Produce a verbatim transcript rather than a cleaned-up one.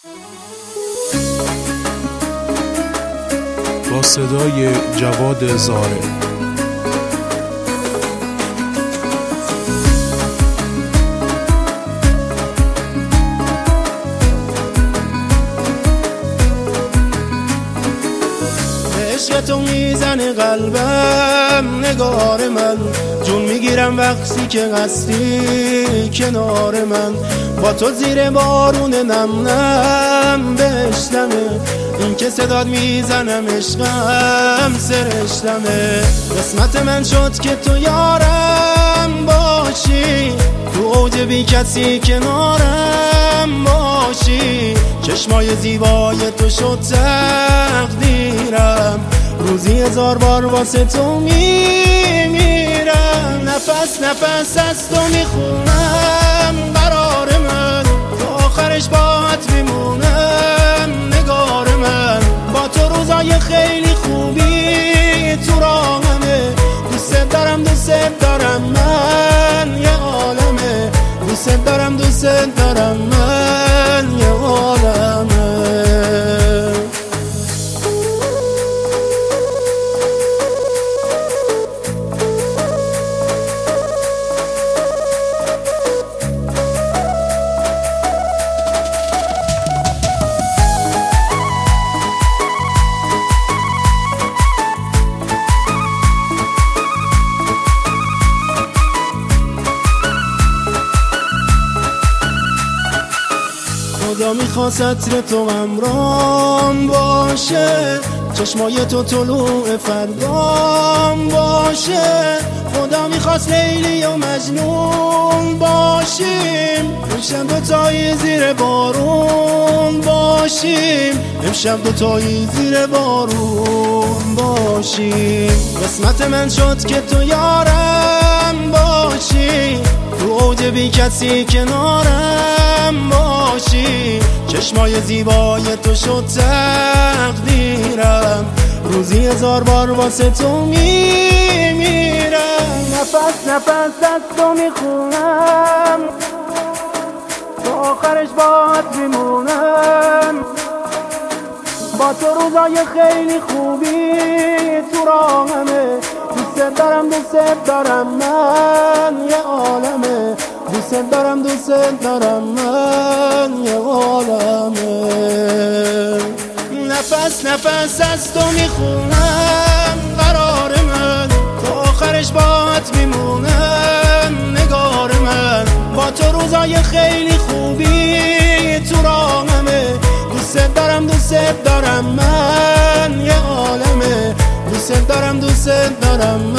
با صدای جواد زاره. عشق تو میزنه قلبم نگار من، جون میگیرم وقتی که هستی کنار من. با تو زیر بارون نم نم بشتمه، این که صداد میزنم عشقم سرشتمه. قسمت من شد که تو یارم باشی، تو اوج بی کسی کنارم باشی. چشمای زیبای تو شد تقدیرم، روزی هزار بار واسه تو میمیرم. نفس نفس از تو میخونم قرار من، تو آخرش باهات میمونم نگار من. با تو روزای خیلی خوبی تو راهمه، دوست دارم دوست دارم من یه عالمه. دوست دارم دوست دارم من یه عالمه. خدا میخواست عطر تو غمرام باشه، چشمای تو طلوع فردام باشه. خدا میخواست لیلی و مجنون باشیم، امشب دوتایی زیر بارون باشیم. امشب دوتایی زیر بارون باشیم. قسمت من شد که تو یارم باشی، تو اوج بی کسی کنارم باشی. چشمای زیبای تو شد تقدیرم، روزی هزار بار واسه تو میمیرم. نفس نفس دست تو میخونم، تو آخرش باهات میمونم. با تو روزای خیلی خوبی تو راهمه، دوست دارم دوست دارم من یه عالمه. دوست دارم دوست دارم من یه عالمه. نفس نفس از تو میخونم قرار من، تو آخرش باهات میمونم نگار من. با تو روزای خیلی خوبی تو راهمه، دوست دارم دوست دارم من یه عالمه. دوست دارم دوست دارم